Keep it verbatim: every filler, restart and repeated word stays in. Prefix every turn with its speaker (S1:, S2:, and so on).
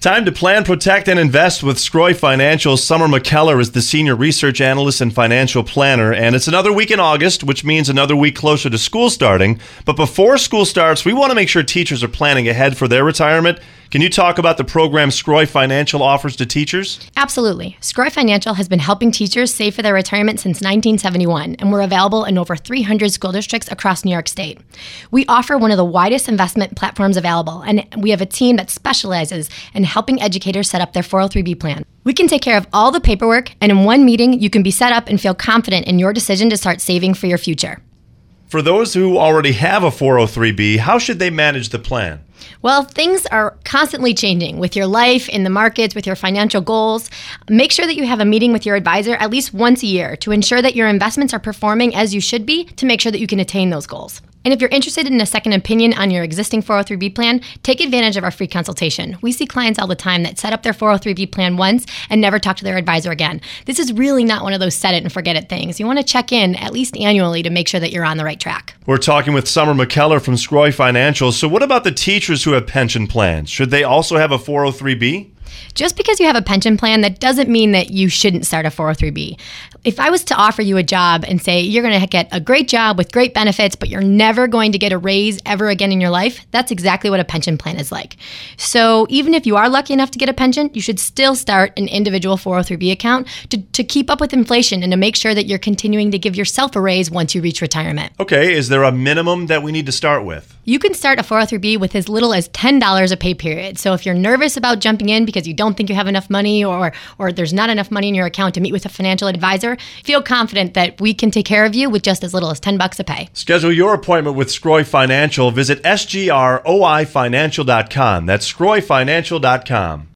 S1: Time to plan, protect, and invest with Scroy Financial. Summer McKellar is the Senior Research Analyst and Financial Planner, and it's another week in August, which means another week closer to school starting. But before school starts, we want to make sure teachers are planning ahead for their retirement. Can you talk about the program Scroy Financial offers to teachers?
S2: Absolutely. Scroy Financial has been helping teachers save for their retirement since nineteen seventy-one, and we're available in over three hundred school districts across New York State. We offer one of the widest investment platforms available, and we have a team that specializes in helping educators set up their four oh three b plan. We can take care of all the paperwork, and in one meeting, you can be set up and feel confident in your decision to start saving for your future.
S1: For those who already have a four oh three b, how should they manage the plan?
S2: Well, things are constantly changing with your life, in the markets, with your financial goals. Make sure that you have a meeting with your advisor at least once a year to ensure that your investments are performing as you should be to make sure that you can attain those goals. And if you're interested in a second opinion on your existing four oh three b plan, take advantage of our free consultation. We see clients all the time that set up their four oh three b plan once and never talk to their advisor again. This is really not one of those set it and forget it things. You want to check in at least annually to make sure that you're on the right track.
S1: We're talking with Summer McKellar from Scroy Financial. So what about the teachers who have pension plans? Should they also have a four oh three b?
S2: Just because you have a pension plan, that doesn't mean that you shouldn't start a four oh three b. If I was to offer you a job and say you're going to get a great job with great benefits, but you're never going to get a raise ever again in your life, that's exactly what a pension plan is like. So even if you are lucky enough to get a pension, you should still start an individual four oh three b account to, to keep up with inflation and to make sure that you're continuing to give yourself a raise once you reach retirement.
S1: Okay, is there a minimum that we need to start with?
S2: You can start a four oh three b with as little as ten dollars a pay period. So if you're nervous about jumping in because you don't think you have enough money or or there's not enough money in your account to meet with a financial advisor, feel confident that we can take care of you with just as little as ten bucks a pay.
S1: Schedule your appointment with Scroy Financial. Visit S G R O I financial dot com. That's Scroy financial dot com.